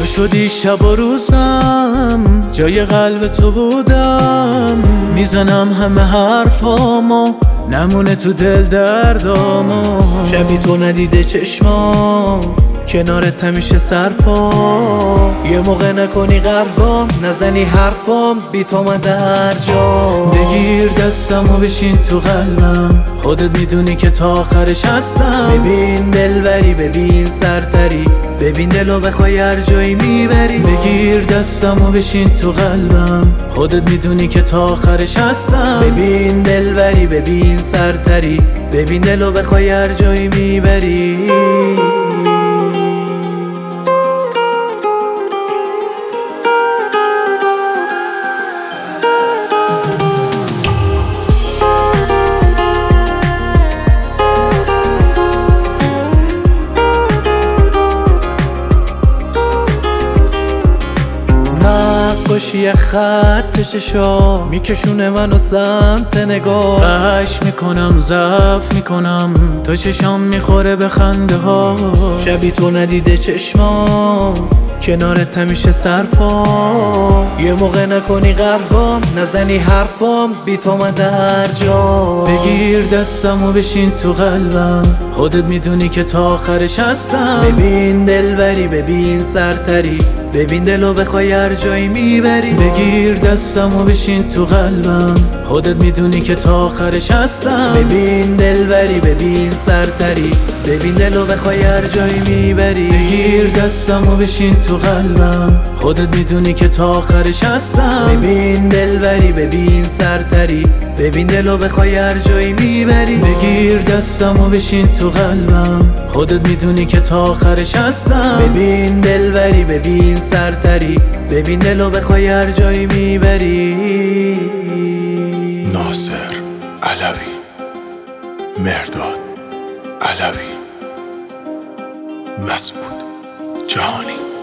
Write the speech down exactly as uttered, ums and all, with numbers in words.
تو شدی شب و روزم، جای قلب تو بودم. میزنم همه حرفامو، نمونه تو دل دردامو. شبی تو ندیده چشمام، کنارت همیشه سرپا. یه موقع نکنی قلبم، نزنی حرفام، بی تو من در جا. بگیر دستم و بشین تو قلبم، خودت میدونی که تا آخرش هستم. ببین دلبری، ببین سرتری، ببین دلو بخوای هر جایی میبری. بگیر دستم و بشین تو قلبم، خودت میدونی که تا آخرش هستم. ببین دلبری، ببین سرتری، ببین دلو بخوای هر جایی میبری. نقاشی خط چشا میکشونه منو سمت نگاه. قش میکنم ضعف میکنم، تو چشام میخوره به خنده ها. شبی تو ندیده چشمام، کنارت همیشه سرپا. یه موقع نکنی قلبم، نزنی حرفام، بی تو من در جا. بگیر دستم و بشین تو قلبم، خودت میدونی که تا آخرش هستم. ببین دلبری، ببین سرتری، ببین دلو بخوای هر جایی میبری. بگیر دستم و بشین تو قلبم، خودت میدونی که تا آخرش هستم. ببین دلبری، ببین سرتری، ببین دلو بخوای هر جایی میبری. بگیر دستم و بشین تو قلبم، خودت میدونی که تا آخرش هستم. ببین دلبری، ببین سرتری، ببین دلو بخوای هر جایی میبری. بگیر دستم و بشین تو قلبم، خودت میدونی که تا آخرش هستم. ببین دلبری، ببین سرتری، ببین دلو بخوای هر جایی میبری. ناصر علوی، مهرداد علوی، مسعود جهانی.